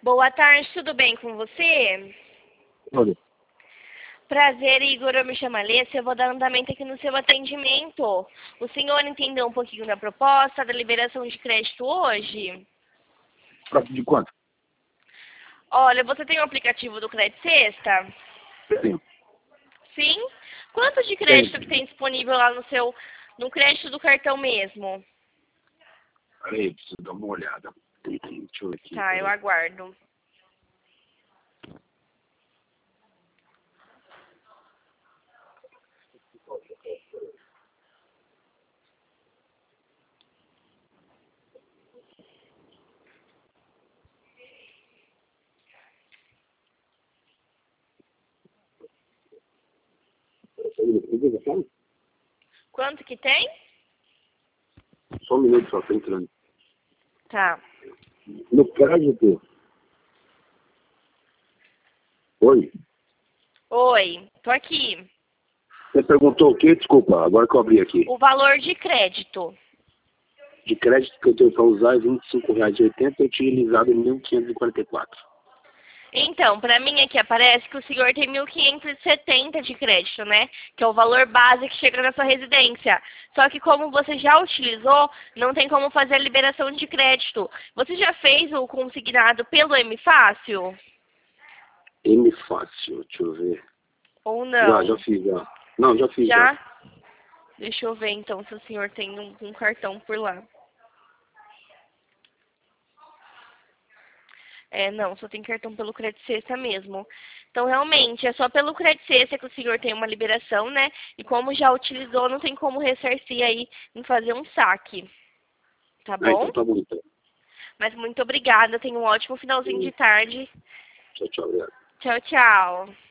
Boa tarde, tudo bem com você? Olha, Prazer, Igor, eu me chamo Alessia, eu vou dar andamento aqui no seu atendimento. O senhor entendeu um pouquinho da proposta, da liberação de crédito hoje? de quanto? Olha, você tem o aplicativo do Crédito Sexta? Tenho. Sim? Quanto de crédito que tem disponível lá no crédito do cartão mesmo? Peraí, preciso dar uma olhada. Deixa eu ver aqui. Tá, eu aguardo. Quanto que tem? Só um minuto, só tô entrando. Tá. No crédito. Oi? Oi, tô aqui. Você perguntou o quê? Desculpa, agora que eu abri aqui. O valor de crédito. De crédito que eu tenho para usar é R$25,80 e utilizado em 1.544. Então, para mim aqui aparece que o senhor tem 1.570 de crédito, né? Que é o valor base que chega na sua residência. Só que como você já utilizou, não tem como fazer a liberação de crédito. Você já fez o consignado pelo M Fácil? M fácil, deixa eu ver. Ou não? Já fiz, já. Não, já fiz, já. Já? Deixa eu ver então se o senhor tem um cartão por lá. Não, só tem cartão pelo Crédito Sexta mesmo. Então, realmente, é só pelo Crédito Sexta que o senhor tem uma liberação, né? E como já utilizou, não tem como ressarcir aí em fazer um saque. Tá Ah, bom? então tá bom, então. Mas muito obrigada. Tenha um ótimo finalzinho de tarde. Tchau, tchau, obrigado. Tchau, tchau.